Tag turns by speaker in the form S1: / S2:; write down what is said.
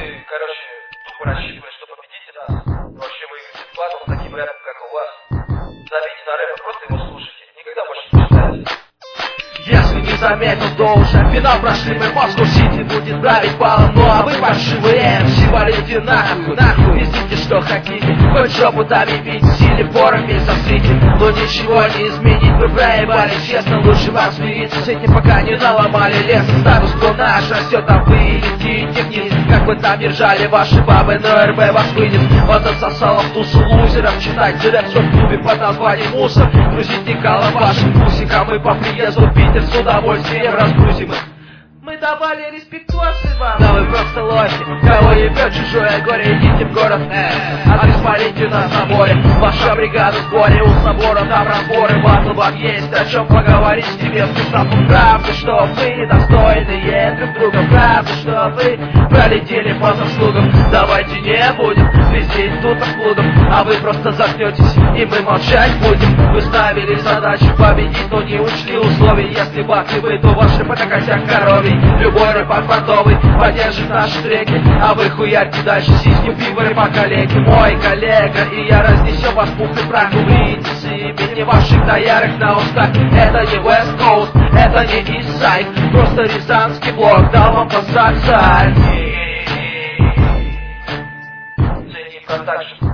S1: короче, тупо рассчитывали, что победите нас. Вообще выиграете бесплатно с таким рэпом, как у вас. Забейте на рэп, просто его слушайте. Никогда больше не читайте.
S2: Если не заметил, то уже финал прошли. Мы Москва-Сити будет править балом. Ну а вы паршивые МС, валите нахуй, нахуй. Везите, что хотите, хоть жопу там и бить, силе пором весь засрите. Но ничего не изменить, вы проебали, честно, лучше вам смириться с этим, пока не наломали лес. Статус-кво наш растет, а вы летите вниз. Как вы там держали ваши бабы, но РБ вас вынес. Вот отсосало в тусу лузеров, читайте рэп в клубе под названием мусор. Грузить Никола вашим пусикам, мы по приезду в Питер с удовольствием разгрузим их.
S3: Мы давали респектосы вам.
S2: Да вы просто лохи, кого ебет чужое горе, идите в город, адрес полите на заборе. Ваша бригада в сборе, у собора там разборы. Батл вам есть о чем поговорить с тебе в писапу. Правда, что вы недостойные друг друга. Правда, что вы пролетели по заслугам. Давайте не будем пиздить тут отблудом, а вы просто заткнетесь и мы молчать будем. Вы ставили задачу победить, но не учли условий. Если бахли вы, то ваш рэп это косяк коровий. Любой рэп фартовый поддержит наши треки, а вы хуярьте дальше сиськи пиво рэпа коллеги. Мой коллега и я разнесем вас пух и прах. Увидите с имени ваших доярок на устах. Это не West Coast, это не East Side, просто рязанский блок дал вам посадца.
S1: Цени продакшн.